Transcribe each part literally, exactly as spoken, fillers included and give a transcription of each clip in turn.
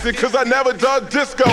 music cause I never dug disco.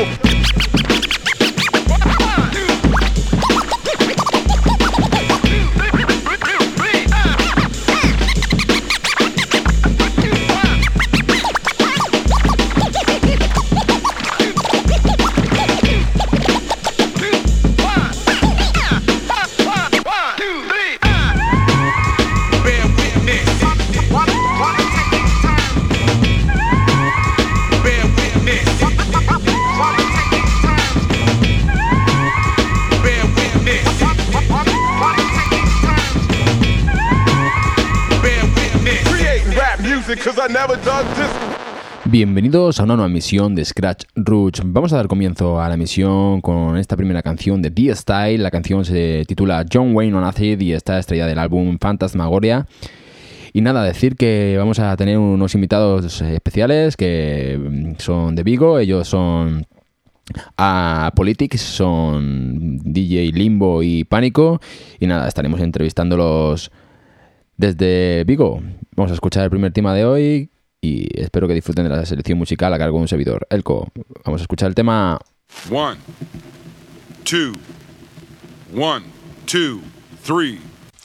Bienvenidos a una nueva emisión de Scratch Roots. Vamos a dar comienzo a la emisión con esta primera canción de D-Style. La canción se titula John Wayne on Acid y está estrella del álbum Phantasmagoria. Y nada, decir que vamos a tener unos invitados especiales que son de Vigo. Ellos son a Politics, son D J Limbo y Pánico. Y nada, estaremos entrevistándolos desde Vigo. Vamos a escuchar el primer tema de hoy y espero que disfruten de la selección musical a cargo de un servidor, Elko. Vamos a escuchar el tema One, two, one, two, three.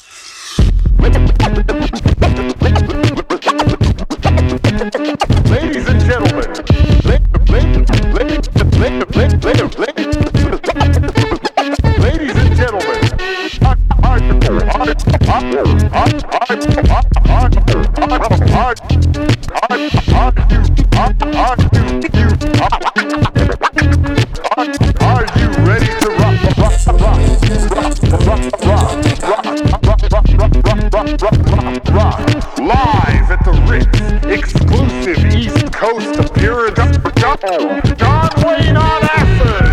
Ladies and gentlemen, ladies and gentlemen, are you ready to rock, rock, rock, rock, rock, rock, rock, rock, live at the Ritz, exclusive East Coast appearance, John Wayne on Acid.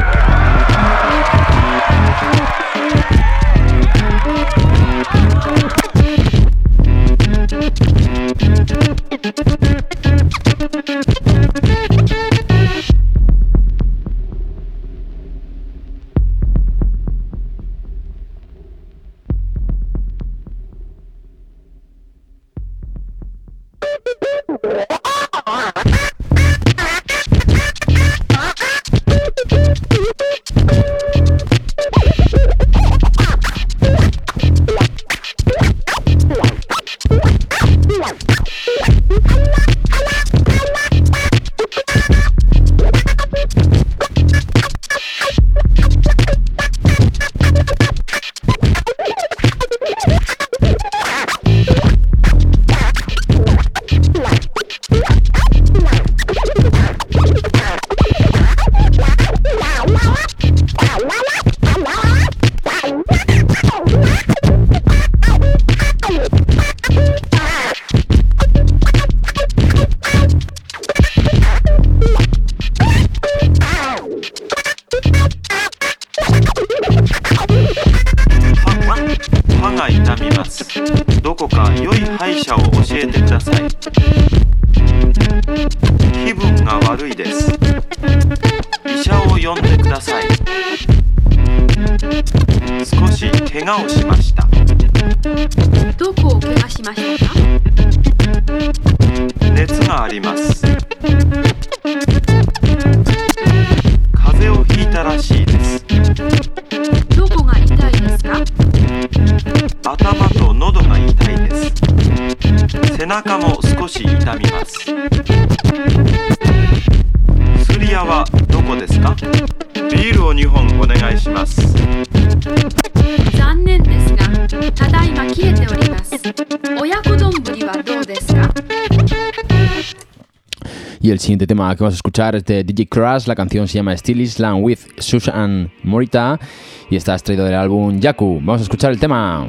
Y el siguiente tema que vamos a escuchar es de D J Crash. La canción se llama Still Island with Susan Morita y está extraído del álbum Yaku. Vamos a escuchar el tema.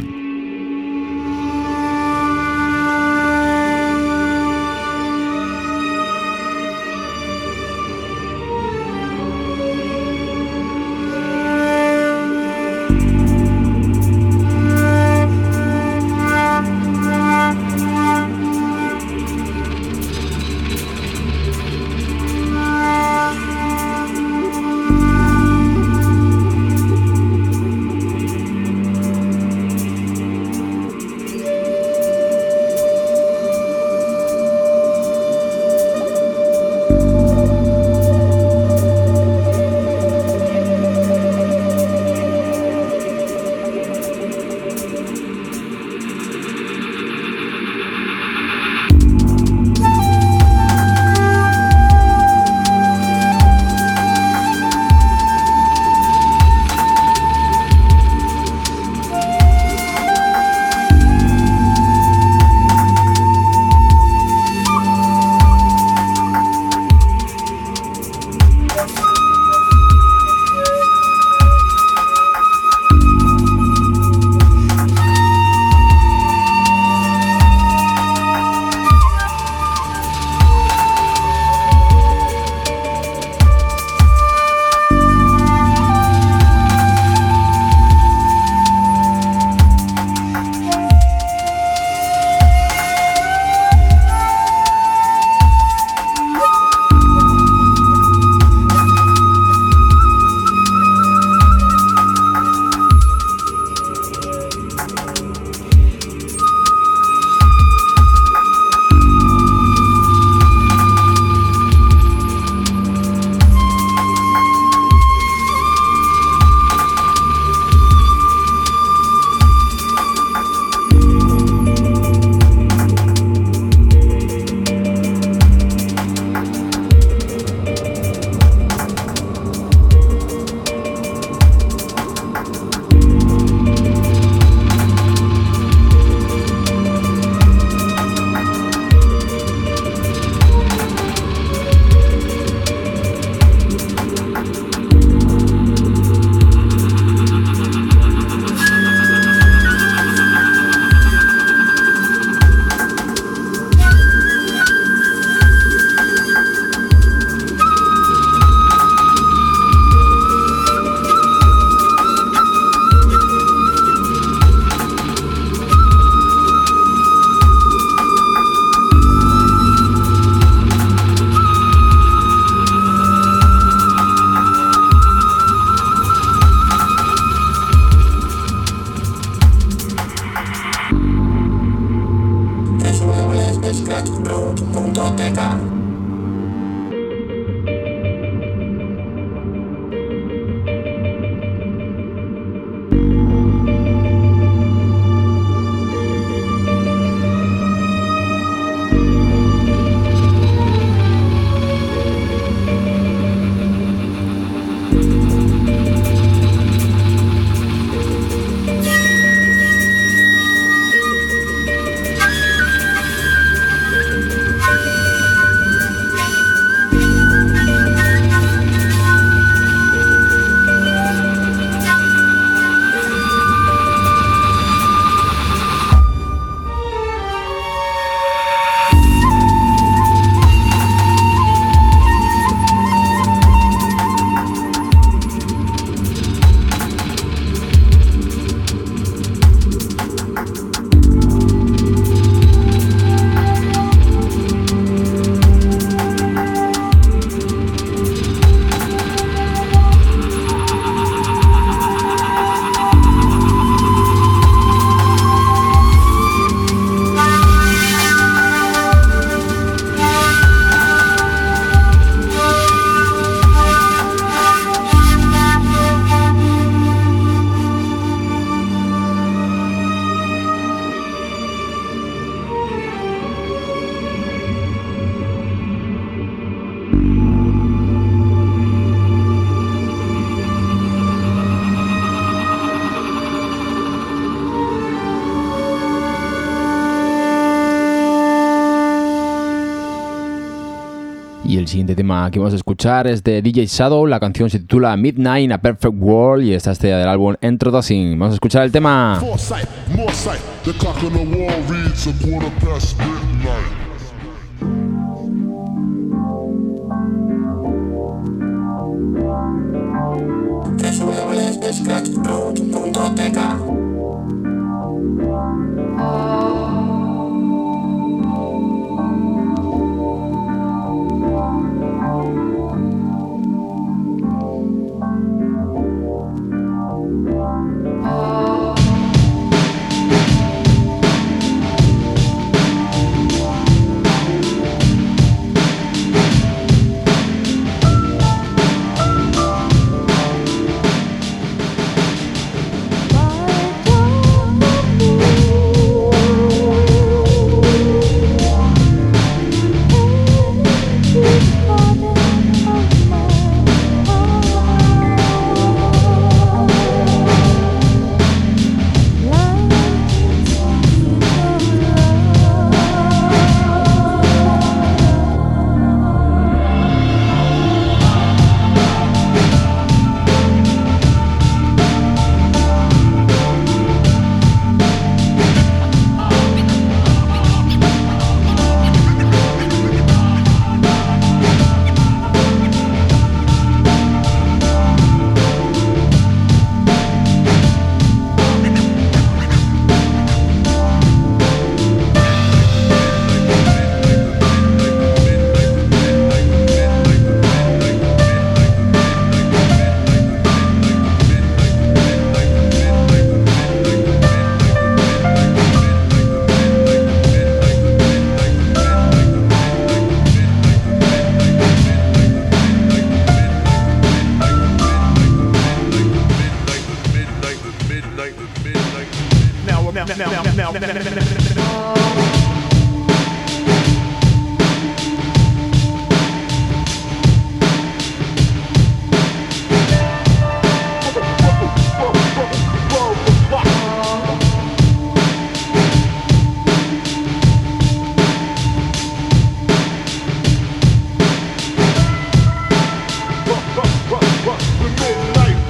Y el siguiente tema que vamos a escuchar es de D J Shadow. La canción se titula Midnight in a Perfect World y está estrella del álbum Introducing. Vamos a escuchar el tema. Foresight, more sight. The clock on the wall reads a quarter past midnight.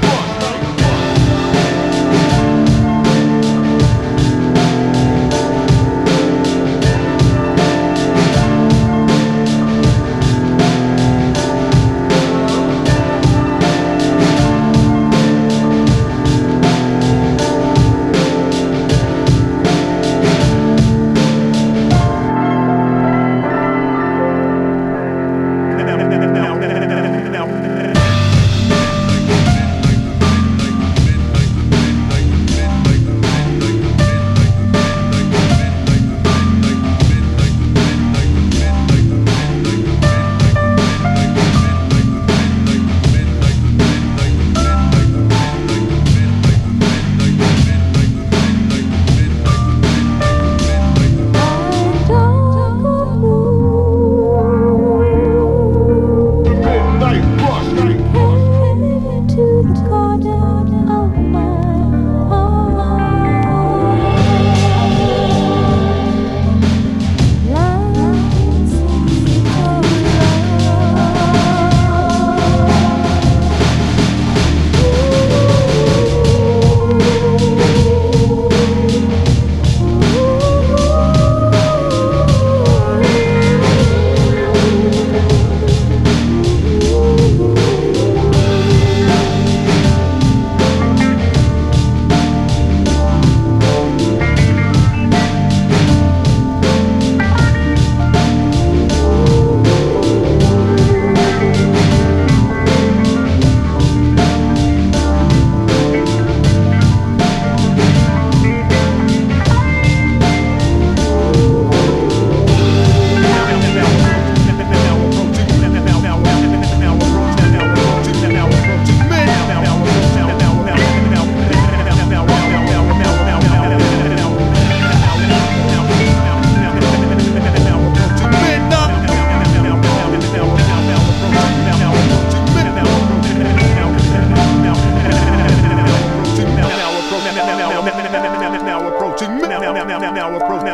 Midnight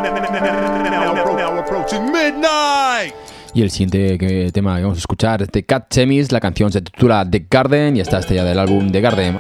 Now approaching midnight. Y el siguiente que- tema que vamos a escuchar es de Cat Chemis, la canción se titula The Garden y está estrellada del álbum The Garden.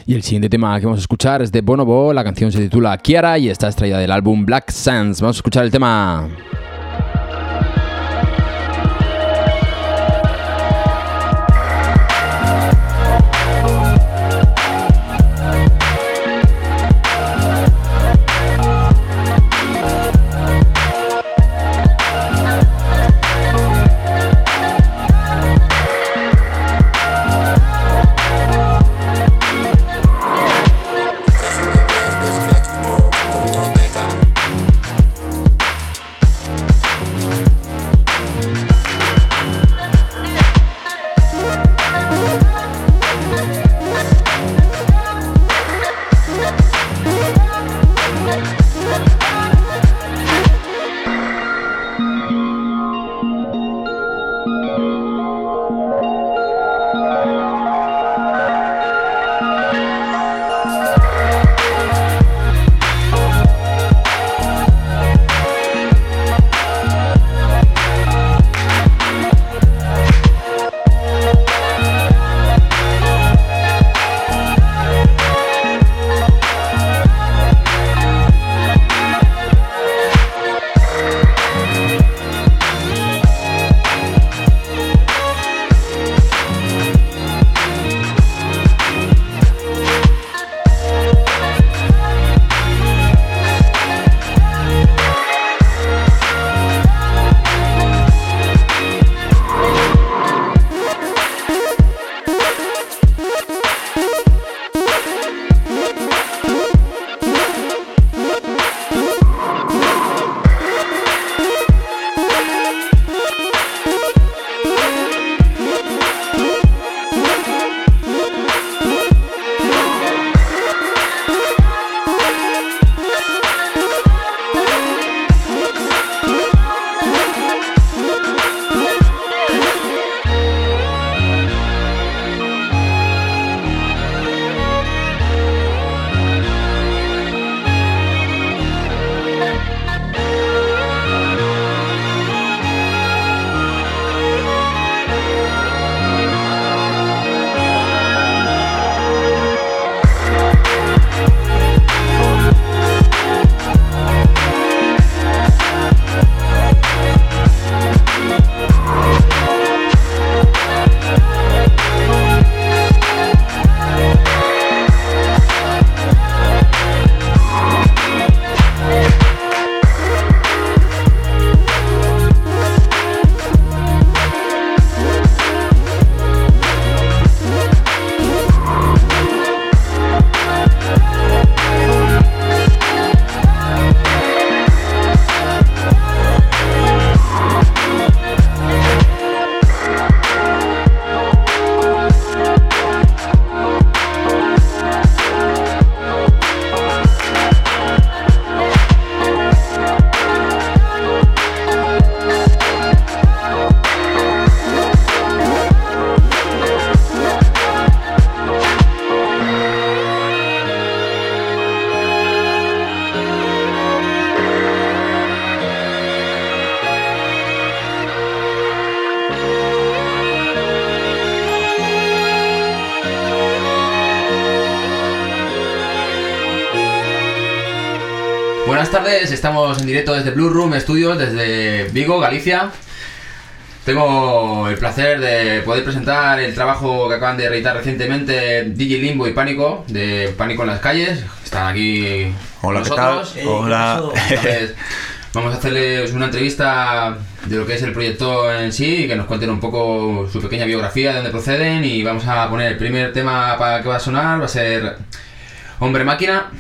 Y el siguiente tema que vamos a escuchar es de Bonobo, la canción se titula Kiara y está extraída del álbum Black Sands. Vamos a escuchar el tema. Buenas tardes, estamos en directo desde Blue Room Studios, desde Vigo, Galicia. Tengo el placer de poder presentar el trabajo que acaban de editar recientemente D J Limbo y Pánico, de Pánico en las calles. Están aquí Hola, con nosotros. ¿qué tal? Hola. Entonces, vamos a hacerles una entrevista de lo que es el proyecto en sí y que nos cuenten un poco su pequeña biografía, de dónde proceden, y vamos a poner el primer tema para que va a sonar, va a ser Hombre Máquina.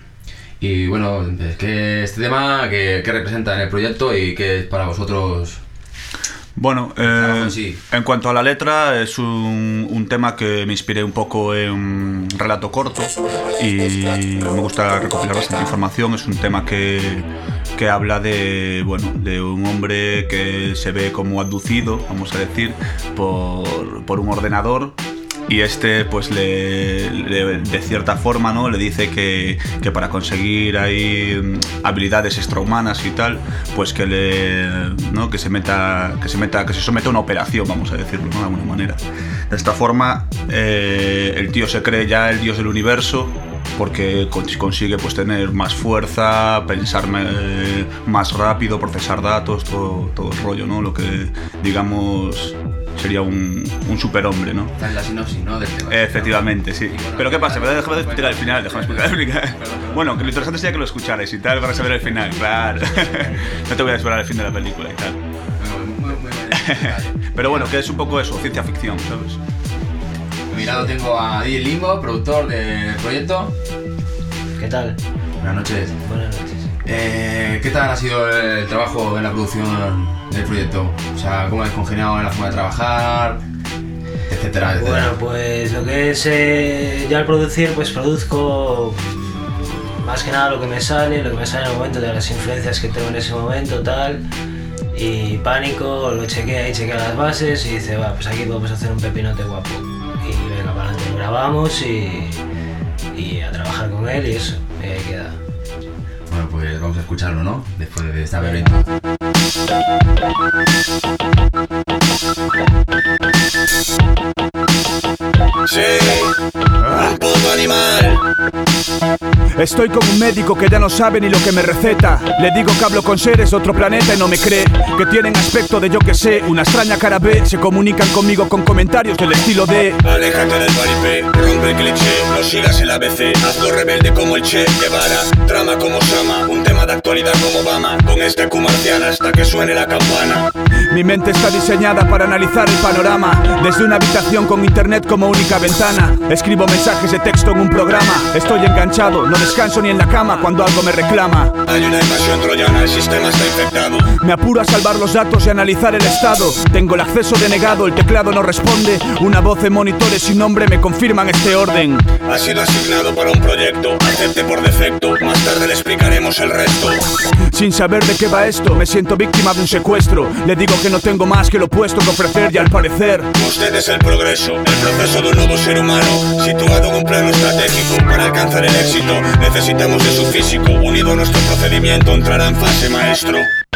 Y bueno, ¿qué este tema que, que representa en el proyecto y qué es para vosotros? Bueno, eh, en, sí. en cuanto a la letra, es un, un tema que me inspiré un poco en un relato corto y me gusta recopilar bastante información. Es un tema que, que habla de, bueno, de un hombre que se ve como abducido, vamos a decir, por, por un ordenador. Y este, pues, le, le, de cierta forma, ¿no?, le dice que, que para conseguir ahí habilidades extrahumanas y tal, pues que le, ¿no?, que se meta, que se meta, que se someta a una operación, vamos a decirlo, ¿no?, de alguna manera. De esta forma, eh, el tío se cree ya el dios del universo porque consigue pues tener más fuerza, pensar eh, más rápido, procesar datos, todo, todo el rollo, ¿no? Lo que, digamos, sería un, un superhombre, ¿no? Está en la sinopsis, ¿no? Del tema. Efectivamente, sí. Bueno, pero ¿qué pasa? Déjame de explicar el final, déjame explicar el final. Bueno, que lo interesante sería que lo escucharais y tal para saber el final, claro. No te voy a desvelar el fin de la película y tal. Muy, muy, muy bien. Pero bueno, que es un poco eso, ciencia ficción, ¿sabes? A mi lado tengo a D J Limbo, productor del proyecto. ¿Qué tal? Buenas noches. Buenas noches. Eh, ¿Qué tal ha sido el trabajo en la producción del proyecto? O sea, ¿cómo habéis congeniado en la forma de trabajar? Etcétera, etcétera. Bueno, pues lo que es eh, ya al producir, pues produzco más que nada lo que me sale, lo que me sale en el momento, de las influencias que tengo en ese momento, tal. Y Pánico lo chequea y chequea las bases y dice, va, pues aquí podemos hacer un pepinote guapo. Y venga, para adelante, lo grabamos y, y a trabajar con él y eso, y ahí queda. Bueno, pues vamos a escucharlo, ¿no? Después de esta breve intro. Sí, un puto animal. Estoy como un médico que ya no sabe ni lo que me receta. Le digo que hablo con seres de otro planeta y no me cree. Que tienen aspecto de yo que sé, una extraña cara B. Se comunican conmigo con comentarios del estilo de: aléjate del paripé, rompe el cliché, no sigas el A B C, hazlo rebelde como el Che Guevara, trama como Sama, un tema de actualidad como Obama, con este Q marciana hasta que suene la campana. Mi mente está diseñada para analizar el panorama, desde una habitación con internet como única ventana. Escribo mensajes de texto en un programa. Estoy enganchado, no descanso ni en la cama cuando algo me reclama. Hay una invasión troyana, el sistema está infectado. Me apuro a salvar los datos y analizar el estado. Tengo el acceso denegado, el teclado no responde. Una voz en monitores sin nombre me confirman este orden. Ha sido asignado para un proyecto, acepte por defecto, más tarde le explicaremos el resto. Sin saber de qué va esto, me siento víctima de un secuestro. Le digo que no tengo más que lo opuesto que ofrecer y al parecer usted es el progreso, el proceso de un nuevo ser humano, situado en un plano estratégico. Para alcanzar el éxito necesitamos de su físico, unido a nuestro procedimiento entrará en fase maestro.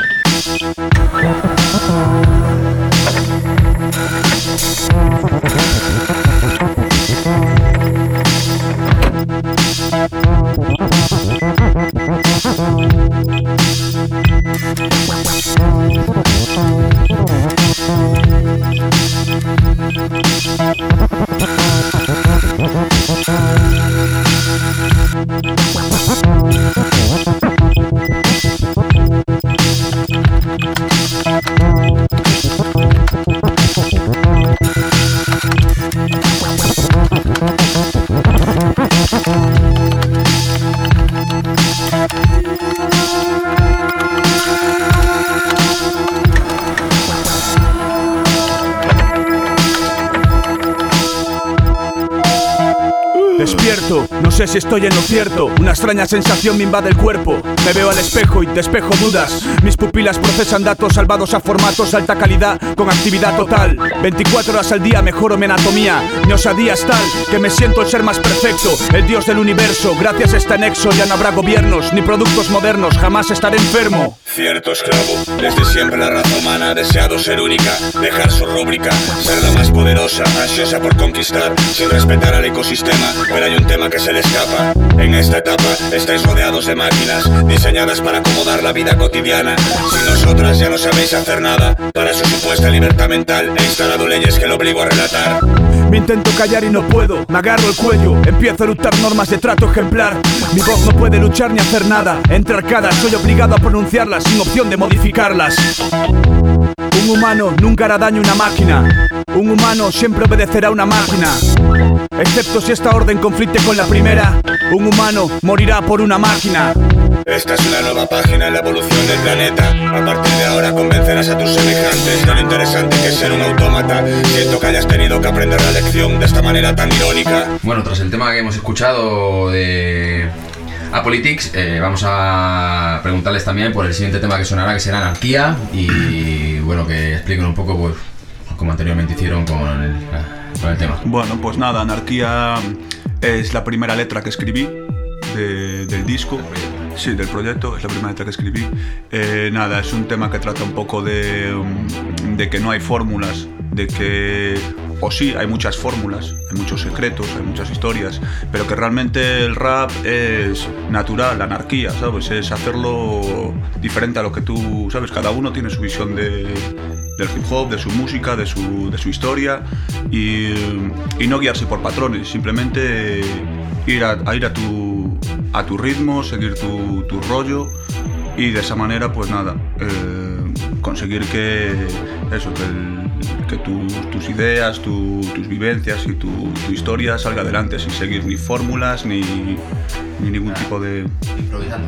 Despierto, no sé si estoy en lo cierto. Una extraña sensación me invade el cuerpo. Me veo al espejo y despejo dudas. Mis pupilas procesan datos salvados a formatos de alta calidad con actividad total. veinticuatro horas al día mejoro mi anatomía. Mi osadía es tal que me siento el ser más perfecto, el dios del universo. Gracias a este nexo ya no habrá gobiernos ni productos modernos. Jamás estaré enfermo. Cierto esclavo, desde siempre la raza humana ha deseado ser única, dejar su rúbrica, ser la más poderosa, ansiosa por conquistar, sin respetar al ecosistema. Pero hay un tema que se le escapa. En esta etapa estáis rodeados de máquinas diseñadas para acomodar la vida cotidiana. Si nosotras ya no sabéis hacer nada para su supuesta libertad mental, he instalado leyes que lo obligo a relatar. Me intento callar y no puedo, me agarro el cuello, empiezo a luchar normas de trato ejemplar. Mi voz no puede luchar ni hacer nada. Entre arcadas soy obligado a pronunciarlas sin opción de modificarlas. Un humano nunca hará daño a una máquina. Un humano siempre obedecerá a una máquina. Excepto si esta orden conflicte con la primera. Un humano morirá por una máquina. Esta es una nueva página en la evolución del planeta. A partir de ahora convencerás a tus semejantes de lo interesante que es ser un autómata. Siento que hayas tenido que aprender la lección de esta manera tan irónica. Bueno, tras el tema que hemos escuchado de Apolitics, eh, vamos a preguntarles también por el siguiente tema que sonará, que será Anarquía. Y bueno, que expliquen un poco, pues, como anteriormente hicieron con el, con el tema. Bueno, pues nada, Anarquía es la primera letra que escribí de, del disco. Sí, del proyecto, es la primera letra que escribí. Eh, nada, es un tema que trata un poco de, de que no hay fórmulas, de que o sí, hay muchas fórmulas, hay muchos secretos, hay muchas historias, pero que realmente el rap es natural, la anarquía, ¿sabes? Es hacerlo diferente a lo que tú, ¿sabes? Cada uno tiene su visión de, del hip hop, de su música, de su, de su historia, y, y no guiarse por patrones, simplemente ir a, a ir a tu, a tu ritmo, seguir tu, tu rollo, y de esa manera, pues nada, eh, conseguir que eso, que, el, que tu, tus ideas, tu, tus vivencias y tu, tu historia salga adelante sin seguir ni fórmulas ni, ni ningún ah, tipo de... Improvisando.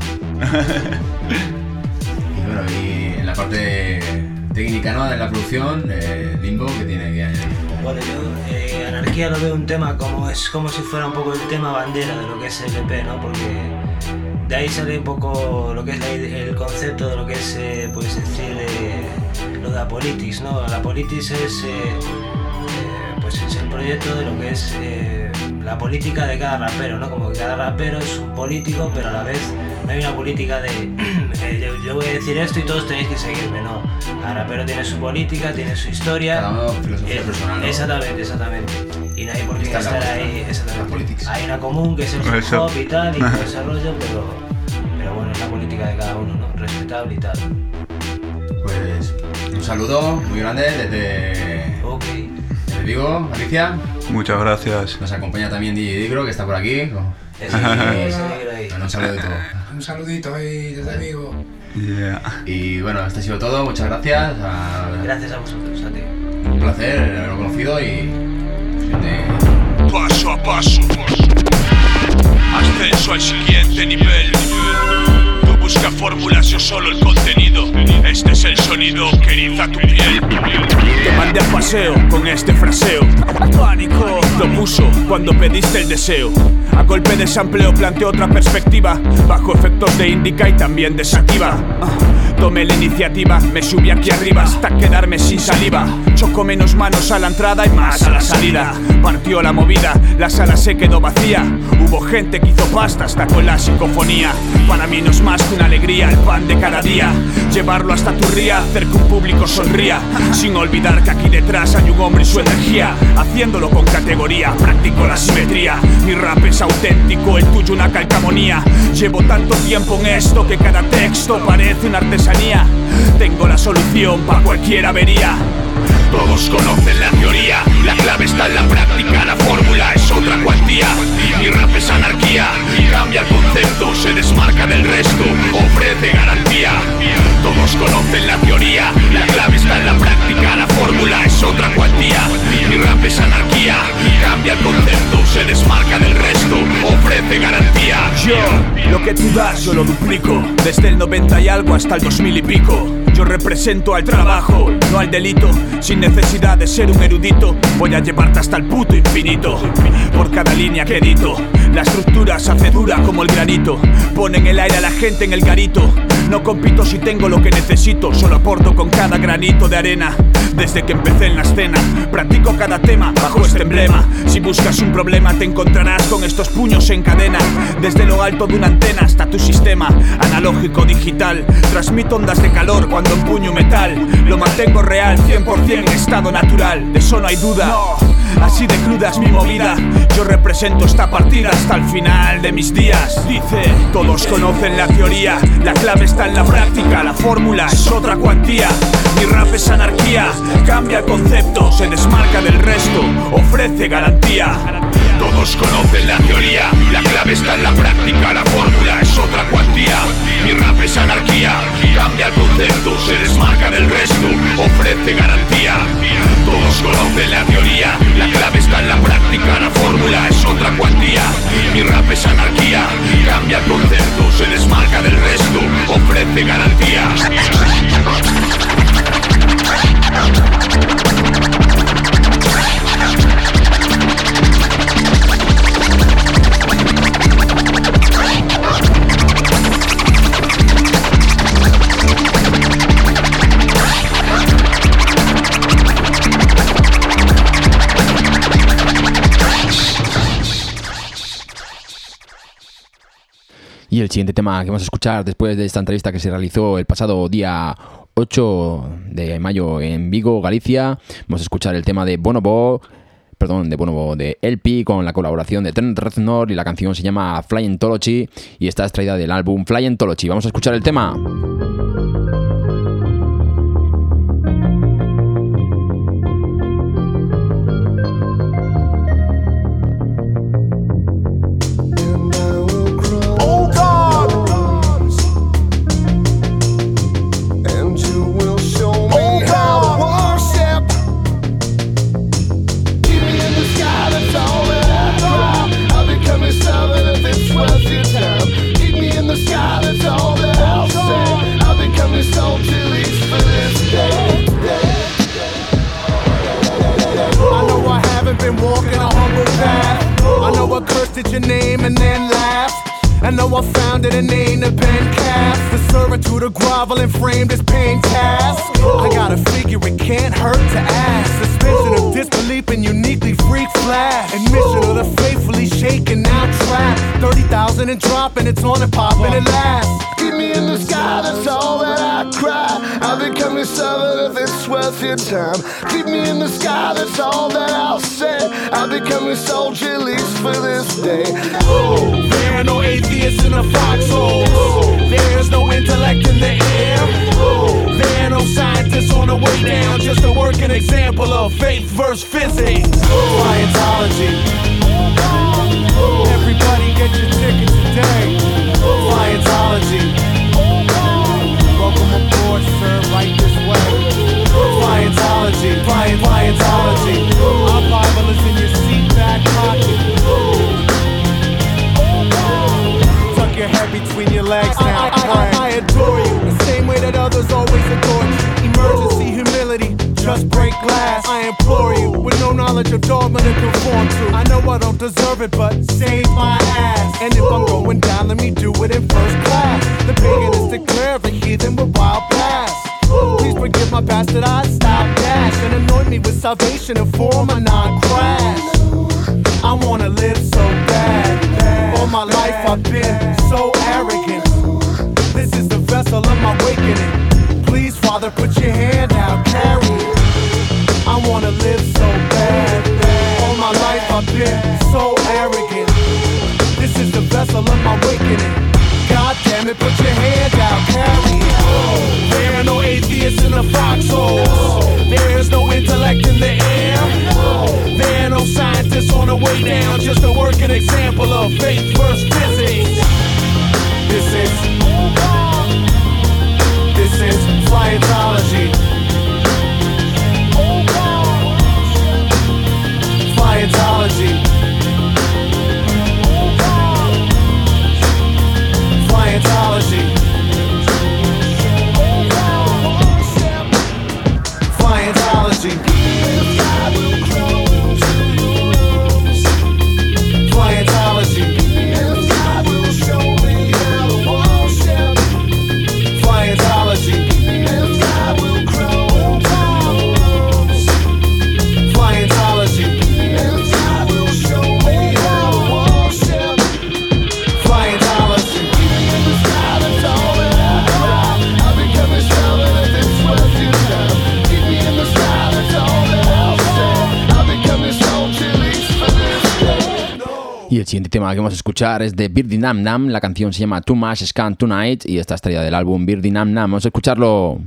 Y bueno, y en la parte técnica, ¿no?, de la producción, eh, Limbo, que tiene que añadir. Bueno, yo eh, Anarquía lo veo un tema como es como si fuera un poco el tema bandera de lo que es el E P, ¿no? Porque de ahí sale un poco lo que es la, el concepto de lo que es, eh, pues decir, eh, lo de la politics, ¿no? La politics es, eh, eh, pues es el proyecto de lo que es eh, la política de cada rapero, ¿no? Como que cada rapero es un político, pero a la vez no hay una política de eh, yo, yo voy a decir esto y todos tenéis que seguirme, no. Cada rapero tiene su política, tiene su historia. Cada uno filosofía eh, personal, ¿no? Exactamente, exactamente. Y no hay por qué estar la, ahí, exactamente. Hay una común que es el hip hop y tal, y todo ese rollo, pero, pero bueno, es la política de cada uno, ¿no? Respetable y tal. Pues un saludo muy grande desde, okay. desde Vigo, Alicia. Muchas gracias. Nos acompaña también D J Digro, que está por aquí. Ese, ese Digro ahí. Bueno, un saludito. Un saludito ahí desde Vigo. Yeah. Y bueno, esto ha sido todo. Muchas gracias. A... Gracias a vosotros, a ti. Un placer haberlo conocido y... Paso a paso, ascenso al siguiente nivel. Tú busca fórmulas, yo solo el contenido. Este es el sonido que eriza tu piel. Te mandé a paseo con este fraseo. Pánico lo puso cuando pediste el deseo. A golpe de sampleo planteo otra perspectiva, bajo efectos de indica y también de sativa. Tomé la iniciativa, me subí aquí arriba hasta quedarme sin saliva. Choco menos manos a la entrada y más a la salida. Partió la movida, la sala se quedó vacía. Hubo gente que hizo pasta hasta con la psicofonía. Para mí no es más que una alegría, el pan de cada día. Llevarlo hasta tu ría, hacer que un público sonría. Sin olvidar que aquí detrás hay un hombre y su energía. Haciéndolo con categoría, practico la simetría. Mi rap es auténtico, el tuyo una calcamonía. Llevo tanto tiempo en esto que cada texto parece una artesanía. Tengo la solución para cualquier avería. Todos conocen la teoría, la clave está en la práctica, la fórmula es otra cuantía. Mi rap es anarquía, cambia el concepto, se desmarca del resto, ofrece garantía. Todos conocen la teoría, la clave está en la práctica, la fórmula es otra cuantía. Mi rap es anarquía, cambia el concepto, se desmarca del resto, ofrece garantía. Yo, lo que tú das yo lo duplico, desde el noventa y algo hasta el dos mil y pico. Yo represento al trabajo, no al delito. Sin necesidad de ser un erudito, voy a llevarte hasta el puto infinito. Por cada línea que edito, la estructura se hace dura como el granito. Pone en el aire a la gente en el garito. No compito si tengo lo que necesito, solo aporto con cada granito de arena. Desde que empecé en la escena, practico cada tema bajo este emblema. Si buscas un problema te encontrarás con estos puños en cadena. Desde lo alto de una antena hasta tu sistema analógico digital. Transmito ondas de calor cuando empuño metal. Lo mantengo real, cien por cien en estado natural. De eso no hay duda, no, así de cruda es mi movida. Yo represento esta partida hasta el final de mis días. Dice, todos conocen la teoría, la clave está en la práctica, la fórmula es otra cuantía. Mi rap es anarquía, cambia el concepto, se desmarca del resto, ofrece garantía. Todos conocen la teoría, la clave está en la práctica, la fórmula es otra cuantía. Mi rap es anarquía, cambia el concepto, se desmarca del resto, ofrece garantía. Todos conocen la teoría, la clave está en la práctica, la fórmula es otra cuantía. Mi rap es anarquía, cambia el concepto, se desmarca del resto, ofrece garantía. Y el siguiente tema que vamos a escuchar después de esta entrevista que se realizó el pasado día ocho de mayo en Vigo, Galicia, vamos a escuchar el tema de Bonobo, perdón, de, bueno, de L P con la colaboración de Trent Reznor y la canción se llama Flyentology y está extraída del álbum Flyentology. Vamos a escuchar el tema. Cursed at your name and then laughed. I know I founded a name that been cast. The servitude of groveling framed as pain task. I gotta figure it can't hurt to ask. Suspension of disbelief and uniquely freak flash. Admission of the faithfully shaken, now trapped. thirty thousand and dropping, it's on and popping at last. Keep me in the sky, that's all that I cry. I've become your servant if it's worth your time. Keep me in the sky, that's all that I'll say. I've become your soldier, at least for this day. Oh, there are no atheists in the foxholes. There's no intellect in the air. There are no scientists on the way down. Just a working example of faith versus physics. Scientology. Everybody get your tickets today. Scientology. Welcome aboard, sir, right this way. Scientology, Scientology. Our Bible is in your seat back pocket. Tuck your head between your legs now. I, I, I, I adore you, the same way that others always adore you. Emergency humility, just break glass. I implore you, with no knowledge of dogma to conform to. I know I don't deserve it, but save my ass. And if I'm going down, let me do it in first class. The pagan is declared the heathen with wild blast. Please forgive my bastardized style dash and anoint me with salvation in form of non-crash. I wanna live so bad. All my life I've been so arrogant. This is the vessel of my awakening. Please, Father, put your hand out, carry it. I wanna live so bad. All my life I've been so arrogant. This is the vessel of my awakening. God damn it, put your hand out, carry it. There are no atheists in the foxholes. There's no intellect in the air. There are no scientists on the way down. Just a working example of faith versus physics. This is This is Scientology. Scientology. Scientology. Scientology. Scientology. Y el siguiente tema que vamos a escuchar es de Birdie Nam Nam. La canción se llama Too Much Scan Tonight y está extraída del álbum Birdie Nam Nam. Vamos a escucharlo.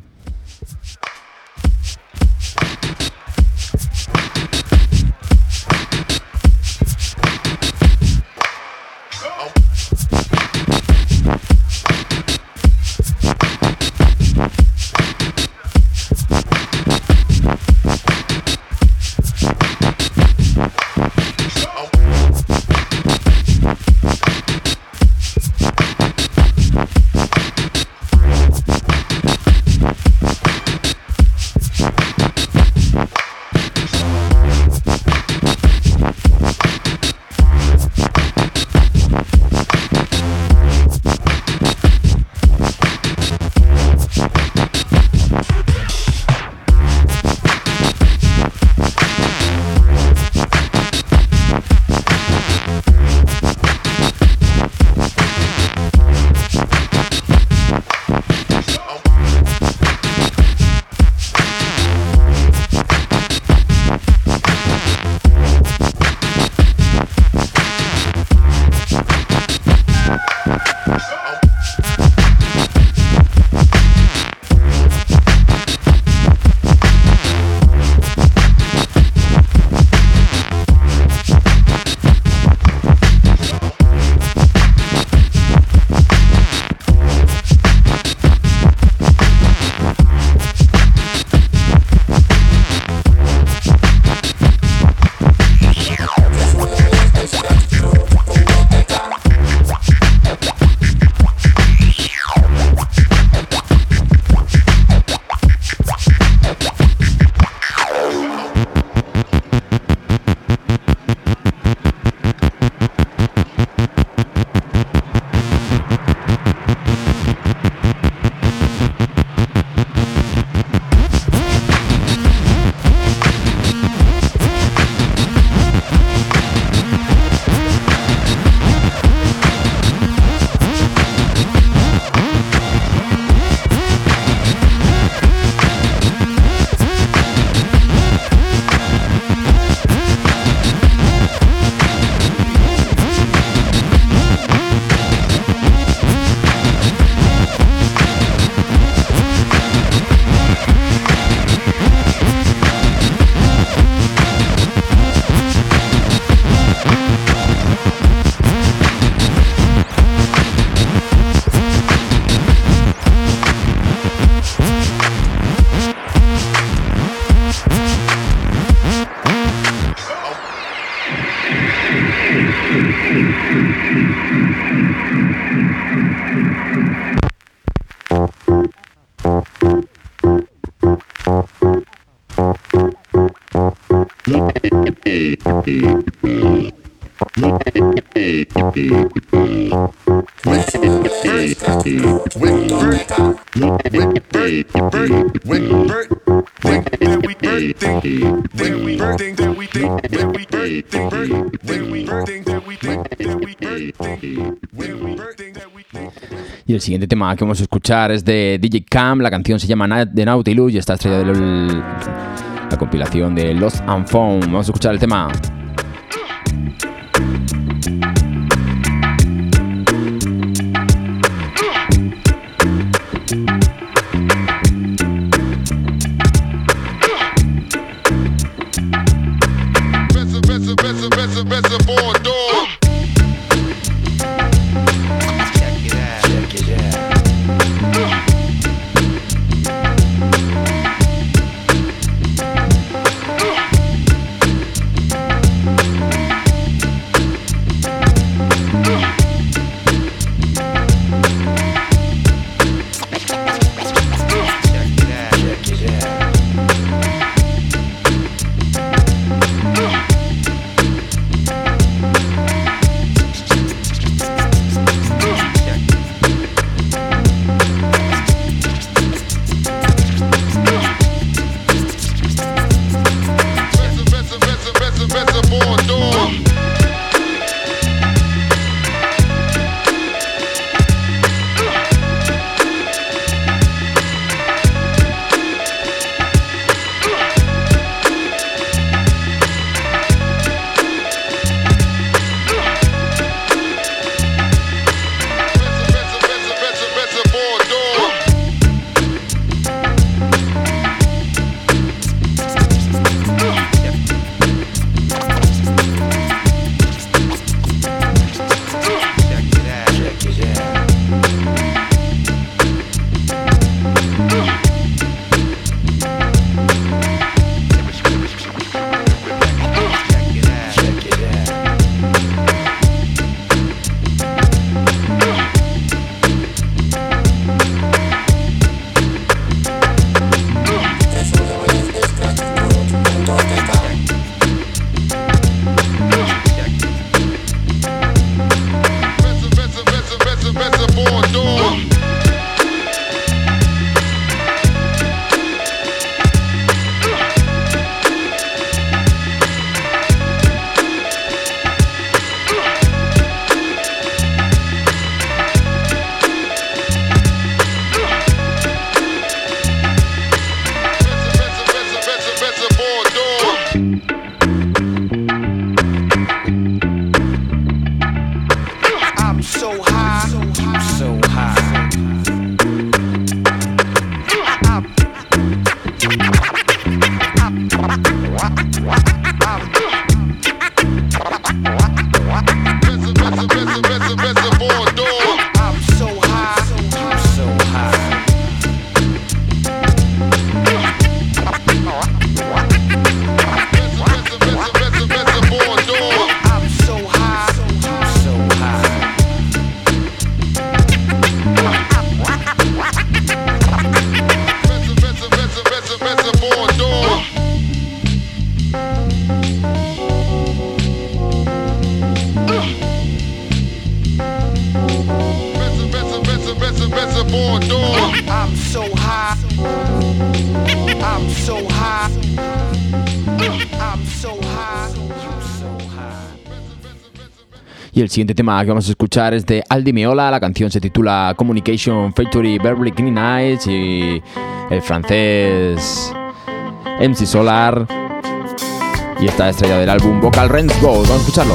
Y el siguiente tema que vamos a escuchar es de D J Cam, la canción se llama The Nautilus y está estrella de la compilación de Lost and Found. Vamos a escuchar el tema. Y el siguiente tema que vamos a escuchar es de Aldi Meola. La canción se titula Communication featuring Beverly Clean Eyes y el francés M C Solar. Y esta estrella del álbum Vocal Rents Go. Vamos a escucharlo.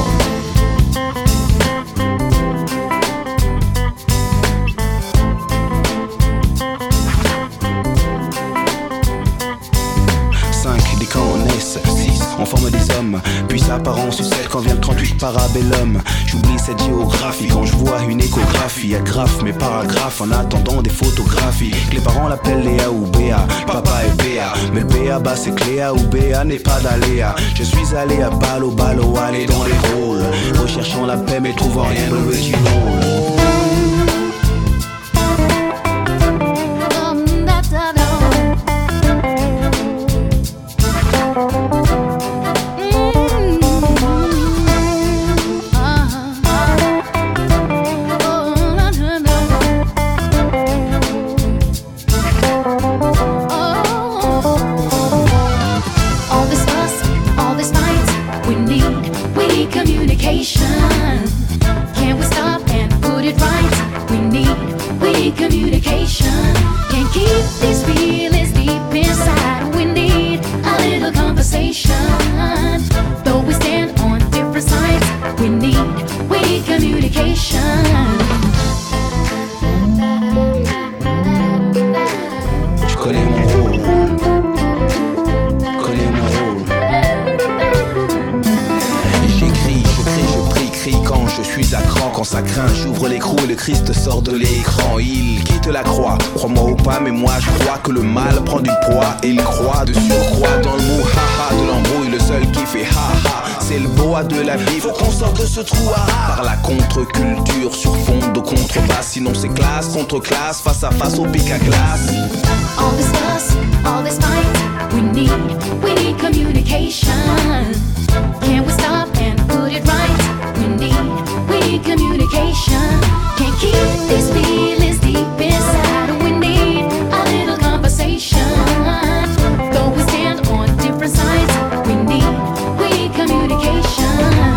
En forme des hommes, puis apparences sucette quand vient le trente-huit parabellum. J'oublie cette géographie quand je vois une échographie. Agrafe mes paragraphes en attendant des photographies. Que les parents l'appellent Léa ou Béa, papa est Béa. Mais le Béa bah c'est Cléa ou Béa n'est pas d'aléa. Je suis allé à Balo Balo, aller dans les rôles, recherchant la paix mais trouvant rien de original. Christ sort de l'écran, il quitte la croix. Crois-moi ou pas, mais moi je crois que le mal prend du poids et il croit de surcroît dans le mot haha de l'embrouille. Le seul qui fait haha, c'est le boa de la vie. Faut qu'on sorte de ce trou à par la contre-culture sur fond de contrebasse. Sinon c'est classe contre classe, face à face au pic à glace. All this fuss, all this fight, we need, we need communication. Can we stop and put it right? We need, we need communication. Can't keep these feelings deep inside. We need a little conversation. Though we stand on different sides, we need, we need communication.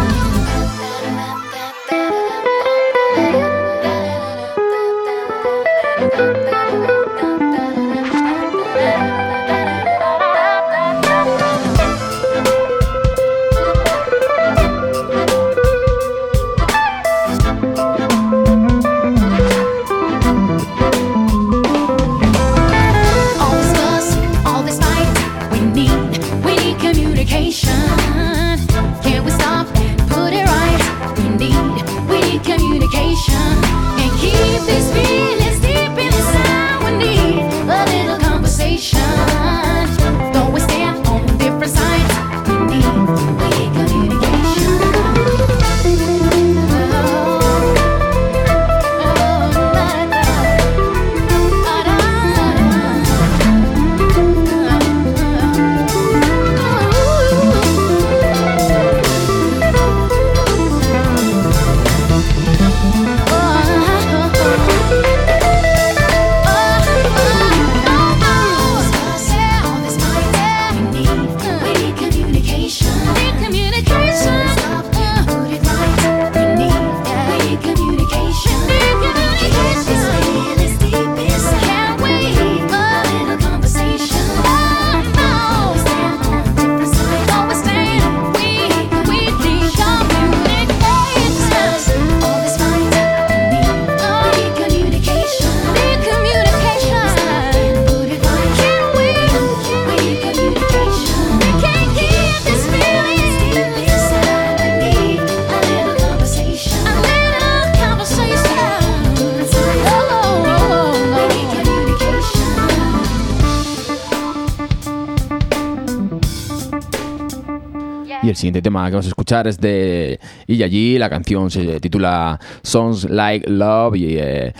Y el siguiente tema que vamos a escuchar es de Iyayi. La canción se titula Songs Like Love y, eh,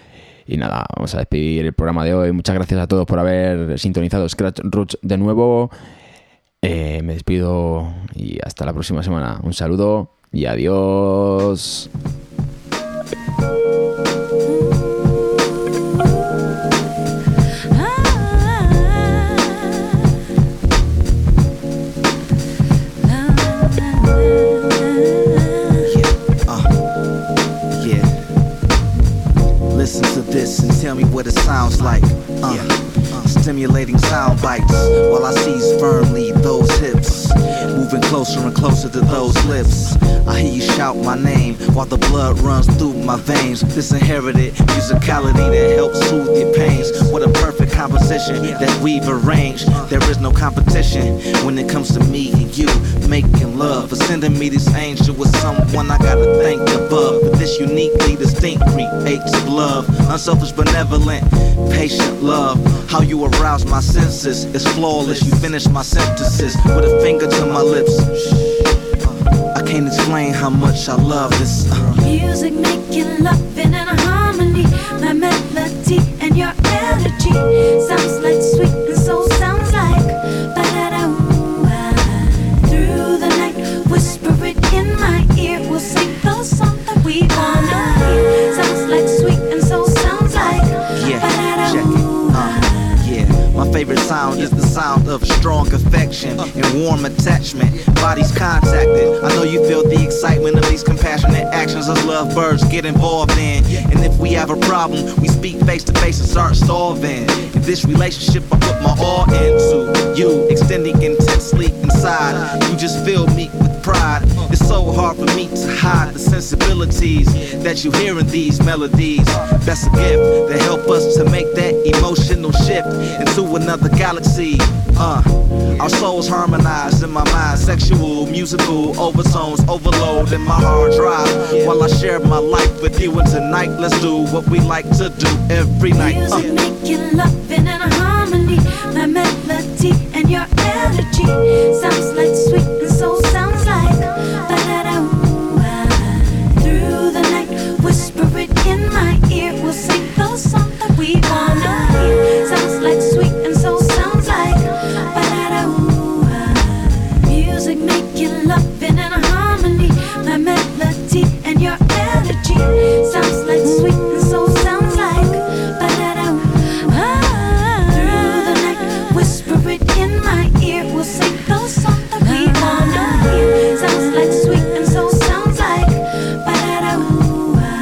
y nada, vamos a despedir el programa de hoy. Muchas gracias a todos por haber sintonizado Scratch Roots de nuevo. Eh, me despido y hasta la próxima semana. Un saludo y adiós. Listen to this and tell me what it sounds like. Uh, uh, stimulating sound bites while I seize firmly those hips. Move moving closer and closer to those lips. I hear you shout my name while the blood runs through my veins. This inherited musicality that helps soothe your pains. What a perfect composition that we've arranged. There is no competition when it comes to me and you making love. For sending me this angel with someone I gotta thank above. But this uniquely distinct creates of love. Unselfish, benevolent, patient love. How you arouse my senses is flawless. You finish my sentences with a finger to my lips. I can't explain how much I love this. uh. Music making love in a harmony. My melody and your energy sounds like sweet and soul sounds like ba-da-da-ooh-ah. Through the night, whisper it in my ear. We'll sing the song that we wanna hear. Sounds like sweet and soul sounds like Yeah, check it. Uh, yeah, my favorite sound is the sound of strong affection and warm attachment. Bodies contacted. I know you feel the excitement of these compassionate actions as lovebirds get involved in. And if we have a problem, we speak face to face and start solving. In this relationship, I put my all into you, extending intensely inside. You just fill me with pride. It's so hard for me to hide the sensibilities that you hear in these melodies. That's a gift that help us to make that emotional shift into another galaxy. Uh, our souls harmonize in my mind. Sexual, musical overtones overload in my hard drive. While I share my life with you, and tonight let's do what we like to do every night. Uh. Music making love in a harmony. My melody and your energy sounds like sweet and soul sounds like ba-da-da-ooh-ah. Through the night, whisper it in my ear. We'll sing the song that we wanna hear. Sounds like sweet and soul sounds like ba-da-da-ooh-ah. Music making love in a harmony. My melody and your energy sounds like sweet and soul sounds like ba-da-da-ooh-ah. Through the night, whisper it in my ear. We'll sing the song that we wanna hear. Sounds like sweet and soul sounds like ba-da-da-ooh-ah.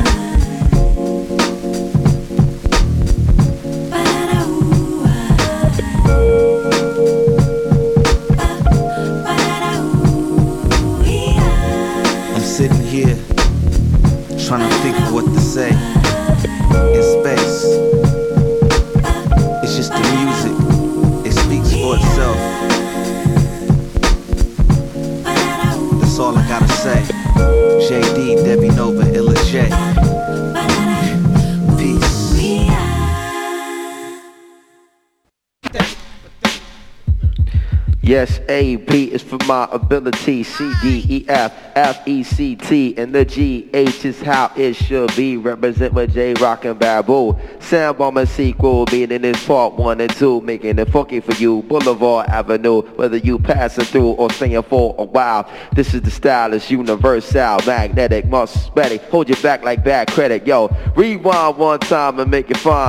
I'm sitting here trying to think of what to say in space. It's just the music, it speaks for itself. That's all I gotta say. J D, Debbie Nova, Illa J. Peace. Yes, A, B is for my ability. C, D, E, F, F, E, C, T, and the G, H is how it should be. Represent with J, Rock and Babu. Sound Bomber sequel, beating this part one and two, making it funky for you. Boulevard Avenue, whether you passing through or staying for a while. This is the stylist, universal, magnetic, musbetic. Hold your back like bad credit, yo. Rewind one time and make it fine.